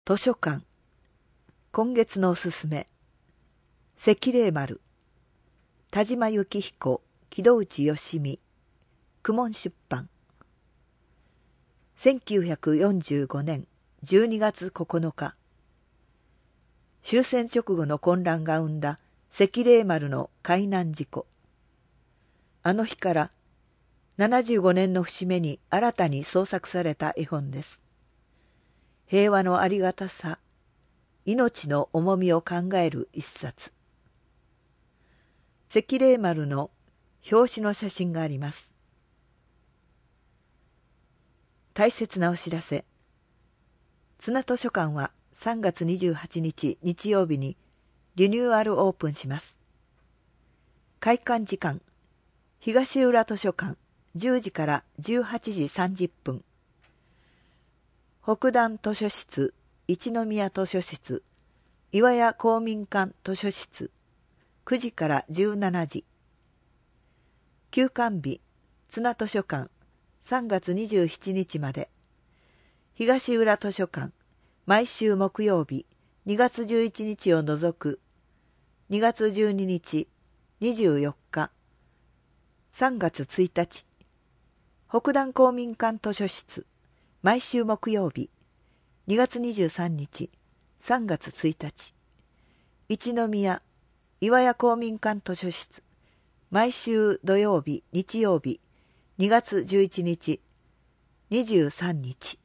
図書館。今月のおすすめ。積礼丸。田島幸彦、木戸内義美。公文出版。1945年12月9日。終戦直後の混乱が生んだ積礼丸の海難事故。あの日から75年の節目に新たに創作された絵本です。平和のありがたさ、命の重みを考える一冊。積礼丸の表紙の写真があります。大切なお知らせ。綱図書館は3月28日日曜日にリニューアルオープンします。開館時間、東浦図書館10時から18時30分。北段図書室、一宮図書室、岩屋公民館図書室、9時から17時。休館日、綱図書館、3月27日まで。東浦図書館、毎週木曜日、2月11日を除く、2月12日、24日、3月1日。北段公民館図書室、毎週木曜日、2月23日、3月1日。一宮、岩屋公民館図書室、毎週土曜日、日曜日、2月11日、23日。